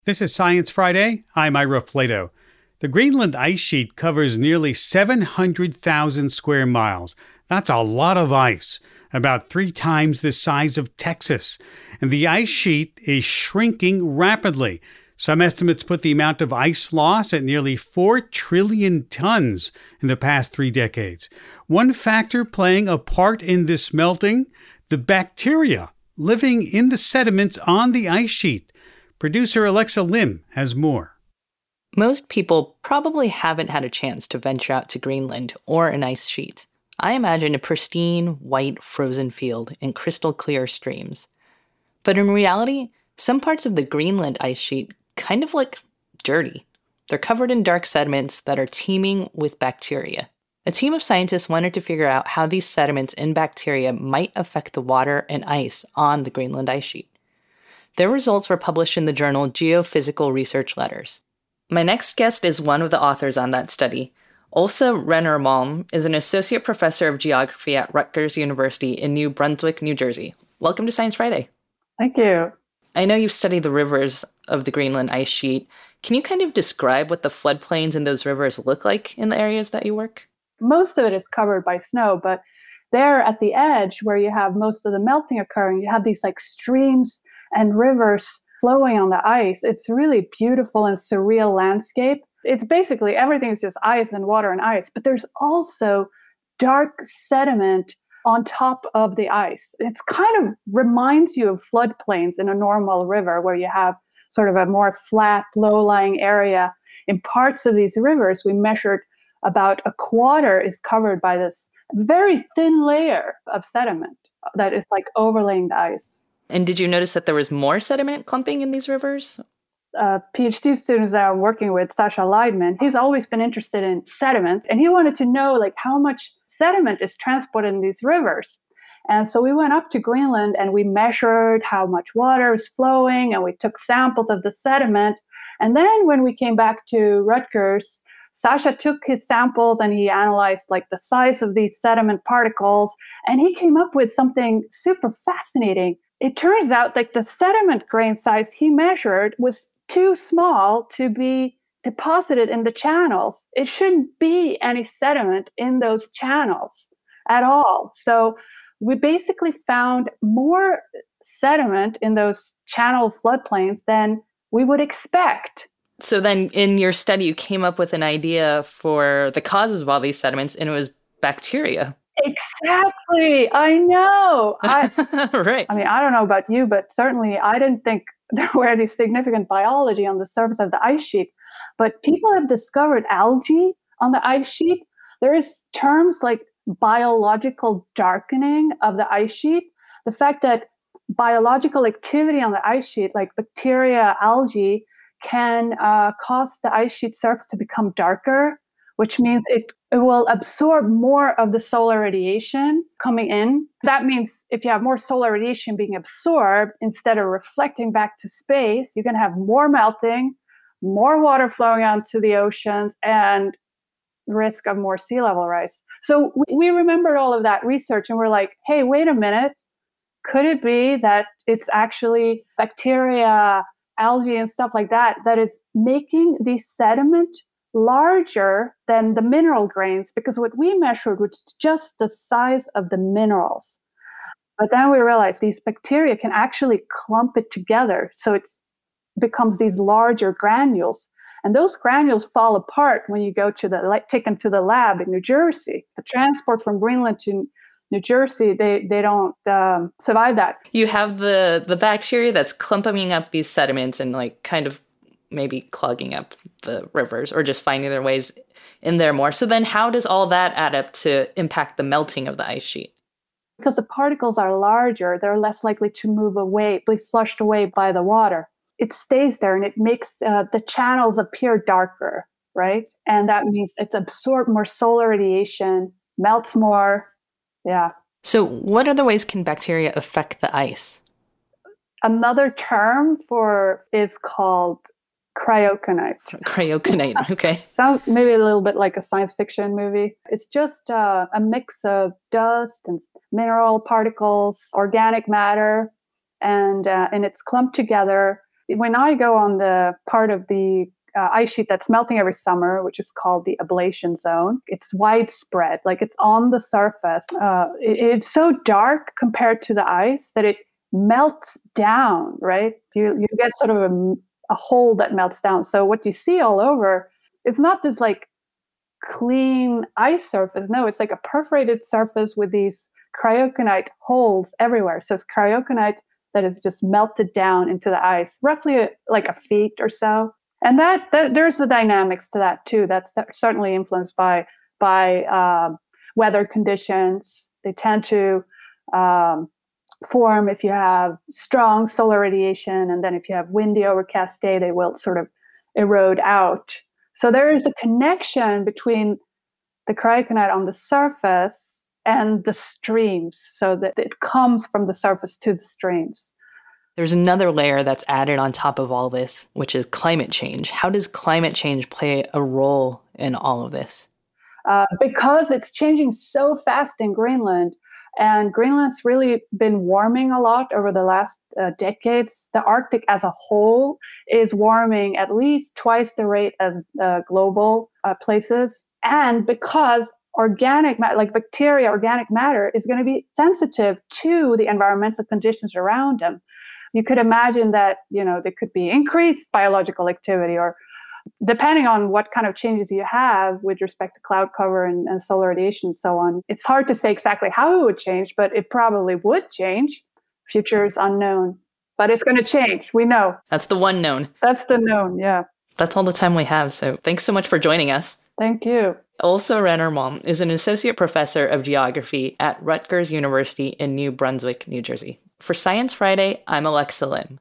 This is Science Friday. I'm Ira Flato. The Greenland ice sheet covers nearly 700,000 square miles. That's a lot of ice, about 3 times the size of Texas. And the ice sheet is shrinking rapidly. Some estimates put the amount of ice loss at nearly 4 trillion tons in the past 3 decades. One factor playing a part in this melting, the bacteria living in the sediments on the ice sheet. Producer Alexa Lim has more. Most people probably haven't had a chance to venture out to Greenland or an ice sheet. I imagine a pristine, white, frozen field and crystal clear streams. But in reality, some parts of the Greenland ice sheet kind of look dirty. They're covered in dark sediments that are teeming with bacteria. A team of scientists wanted to figure out how these sediments and bacteria might affect the water and ice on the Greenland ice sheet. Their results were published in the journal Geophysical Research Letters. My next guest is one of the authors on that study. Åsa Renner Malm is an associate professor of geography at Rutgers University in New Brunswick, New Jersey. Welcome to Science Friday. Thank you. I know you've studied the rivers of the Greenland ice sheet. Can you kind of describe what the floodplains in those rivers look like in the areas that you work? Most of it is covered by snow, but there at the edge where you have most of the melting occurring, you have these like streams and rivers flowing on the ice. It's really beautiful and surreal landscape. It's basically everything is just ice and water and ice, but there's also dark sediment on top of the ice. It's kind of reminds you of floodplains in a normal river where you have sort of a more flat, low-lying area. In parts of these rivers, we measured about a quarter is covered by this very thin layer of sediment that is like overlaying the ice. And did you notice that there was more sediment clumping in these rivers? PhD students that I'm working with, Sasha Leidman, he's always been interested in sediment, and he wanted to know like how much sediment is transported in these rivers. And so we went up to Greenland and we measured how much water is flowing, and we took samples of the sediment. And then when we came back to Rutgers, Sasha took his samples and he analyzed like the size of these sediment particles, and he came up with something super fascinating. It turns out like the sediment grain size he measured was too small to be deposited in the channels. It shouldn't be any sediment in those channels at all. So we basically found more sediment in those channel floodplains than we would expect. So then in your study, you came up with an idea for the causes of all these sediments, and it was bacteria. Exactly. I know. Right. I mean, I don't know about you, but certainly I didn't think there were any significant biology on the surface of the ice sheet. But people have discovered algae on the ice sheet. There is terms like biological darkening of the ice sheet. The fact that biological activity on the ice sheet, like bacteria, algae, can cause the ice sheet surface to become darker, which means it will absorb more of the solar radiation coming in. That means if you have more solar radiation being absorbed instead of reflecting back to space, you're going to have more melting, more water flowing onto the oceans, and risk of more sea level rise. So we remembered all of that research and we're like, hey, wait a minute. Could it be that it's actually bacteria, algae, and stuff like that that is making the sediment larger than the mineral grains? Because what we measured was just the size of the minerals. But then we realized these bacteria can actually clump it together. So it becomes these larger granules. And those granules fall apart when you go to take them to the lab in New Jersey. The transport from Greenland to New Jersey, they don't survive that. You have the bacteria that's clumping up these sediments and like kind of maybe clogging up the rivers or just finding their ways in there more. So then how does all that add up to impact the melting of the ice sheet? Because the particles are larger, they're less likely to move away, be flushed away by the water. It stays there and it makes the channels appear darker, right? And that means it's absorbed more solar radiation, melts more. Yeah. So what other ways can bacteria affect the ice? Another term is called cryoconite. Cryoconite, okay. Sounds maybe a little bit like a science fiction movie. It's just a mix of dust and mineral particles, organic matter, and it's clumped together. when I go on the part of the ice sheet that's melting every summer, which is called the ablation zone, it's widespread, like it's on the surface. It's so dark compared to the ice that it melts down, right? You get sort of a hole that melts down. So what you see all over is not this like clean ice surface. No, it's like a perforated surface with these cryoconite holes everywhere. So it's cryoconite that is just melted down into the ice, roughly like a feet or so. And that there's the dynamics to that too. That's certainly influenced by weather conditions. They tend to form if you have strong solar radiation, and then if you have windy, overcast day, they will sort of erode out. So there is a connection between the cryoconite on the surface and the streams, so that it comes from the surface to the streams. There's another layer that's added on top of all this, which is climate change. How does climate change play a role in all of this? Because it's changing so fast in Greenland, and Greenland's really been warming a lot over the last decades. The Arctic as a whole is warming at least twice the rate as global places. And because organic matter is going to be sensitive to the environmental conditions around them. You could imagine that, there could be increased biological activity, or depending on what kind of changes you have with respect to cloud cover and solar radiation and so on. It's hard to say exactly how it would change, but it probably would change. Future is unknown, but it's going to change. We know. That's the one known. That's the known, yeah. That's all the time we have. So thanks so much for joining us. Thank you. Åsa Rennermalm is an associate professor of geography at Rutgers University in New Brunswick, New Jersey. For Science Friday, I'm Alexa Lim.